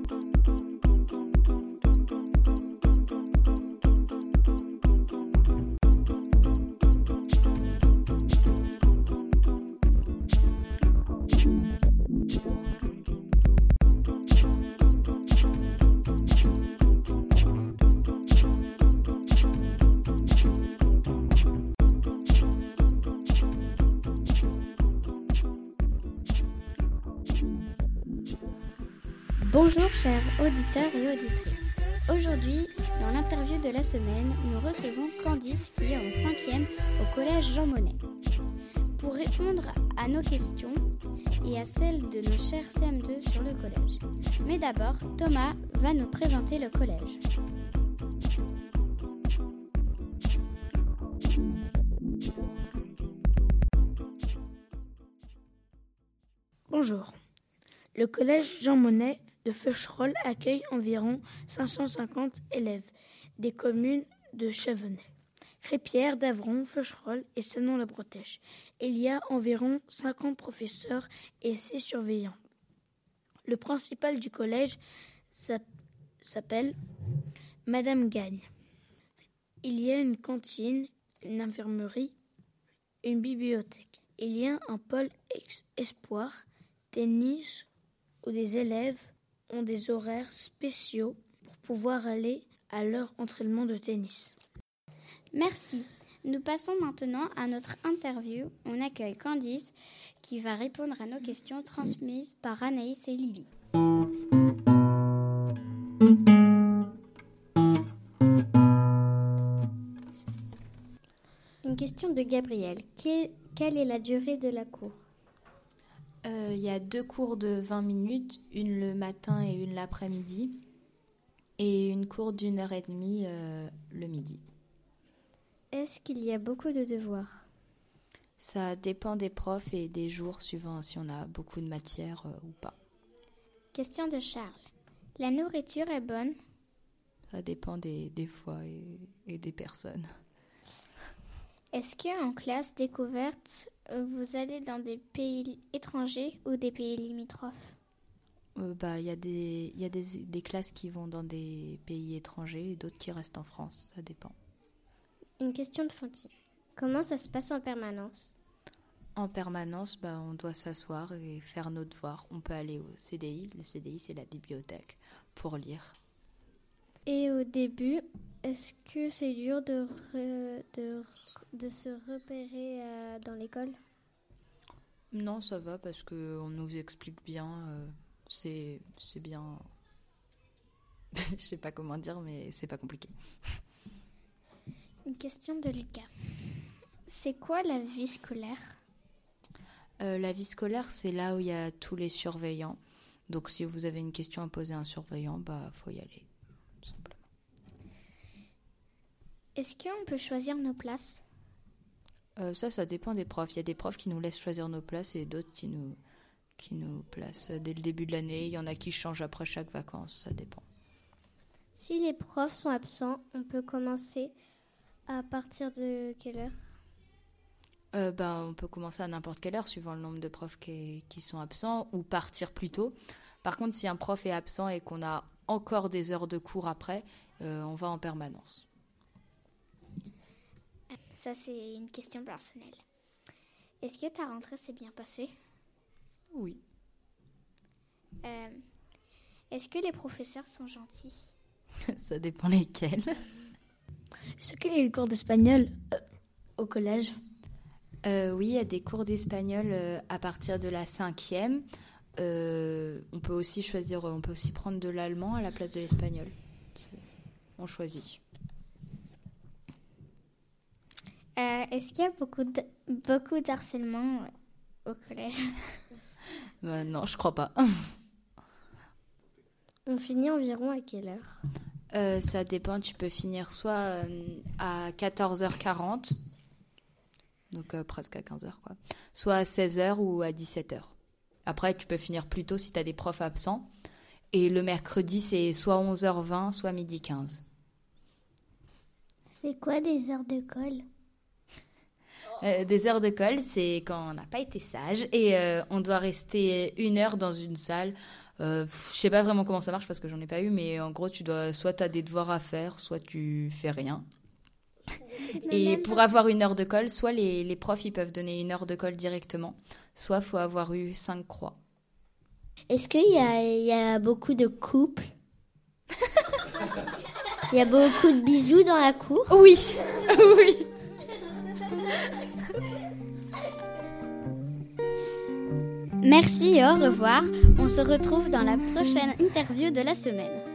Bonjour chers auditeurs et auditrices. Aujourd'hui, dans l'interview de la semaine, nous recevons Candice qui est en 5e au collège Jean Monnet. Pour répondre à nos questions et à celles de nos chers CM2 sur le collège. Mais d'abord, Thomas va nous présenter le collège. Bonjour. Le collège Jean Monnet de Feucherolles accueille environ 550 élèves des communes de Chevenay, Crépierre, Davron, Feucherolles et Sanon-la-Bretèche. Il y a environ 50 professeurs et 6 surveillants. Le principal du collège s'appelle Madame Gagne. Il y a une cantine, une infirmerie, une bibliothèque. Il y a un pôle espoir, tennis, où des élèves ont des horaires spéciaux pour pouvoir aller à leur entraînement de tennis. Merci. Nous passons maintenant à notre interview. On accueille Candice qui va répondre à nos questions transmises par Anaïs et Lily. Une question de Gabriel. Quelle est la durée de la cour ? Il y a 2 cours de 20 minutes, une le matin et une l'après-midi, et une cour d'1h30 le midi. Est-ce qu'il y a beaucoup de devoirs ? Ça dépend des profs et des jours, suivant si on a beaucoup de matière ou pas. Question de Charles. La nourriture est bonne ? Ça dépend des fois et des personnes. Est-ce qu'en classe découverte, vous allez dans des pays étrangers ou des pays limitrophes ? Il y a des classes qui vont dans des pays étrangers et d'autres qui restent en France, ça dépend. Une question de Fantine. Comment ça se passe en permanence ? En permanence, on doit s'asseoir et faire nos devoirs. On peut aller au CDI. Le CDI, c'est la bibliothèque, pour lire. Et au début, est-ce que c'est dur de se repérer dans l'école ? Non, ça va parce qu'on nous explique bien. C'est bien. Je sais pas comment dire, mais c'est pas compliqué. Une question de Lucas. C'est quoi la vie scolaire ? La vie scolaire, c'est là où il y a tous les surveillants. Donc, si vous avez une question à poser à un surveillant, faut y aller, simplement. Est-ce qu'on peut choisir nos places ? Ça dépend des profs. Il y a des profs qui nous laissent choisir nos places et d'autres qui nous placent dès le début de l'année. Il y en a qui changent après chaque vacances, ça dépend. Si les profs sont absents, on peut commencer à partir de quelle heure ? On peut commencer à n'importe quelle heure, suivant le nombre de profs qui sont absents, ou partir plus tôt. Par contre, si un prof est absent et qu'on a encore des heures de cours après, on va en permanence. Ça, c'est une question personnelle. Est-ce que ta rentrée s'est bien passée ? Oui. Est-ce que les professeurs sont gentils ? Ça dépend lesquels. Est-ce qu'il y a des cours d'espagnol au collège ? Oui, il y a des cours d'espagnol à partir de la 5e. On peut aussi prendre de l'allemand à la place de l'espagnol. On choisit. Est-ce qu'il y a beaucoup d'harcèlement au collège ? Non, je crois pas. On finit environ à quelle heure ? Ça dépend, tu peux finir soit à 14h40, donc presque à 15h, quoi. Soit à 16h ou à 17h. Après, tu peux finir plus tôt si tu as des profs absents. Et le mercredi, c'est soit 11h20, soit 12h15. C'est quoi des heures de colle ? Des heures de colle, c'est quand on n'a pas été sage et on doit rester 1 heure dans une salle Je sais pas vraiment comment ça marche parce que j'en ai pas eu, mais en gros, soit t'as des devoirs à faire, soit tu fais rien. Et pour avoir une heure de colle, soit les profs ils peuvent donner une heure de colle directement, soit faut avoir eu 5 croix. Est-ce qu'il y a beaucoup de couples? Il y a beaucoup de bisous dans la cour? Oui, oui. Merci et au revoir. On se retrouve dans la prochaine interview de la semaine.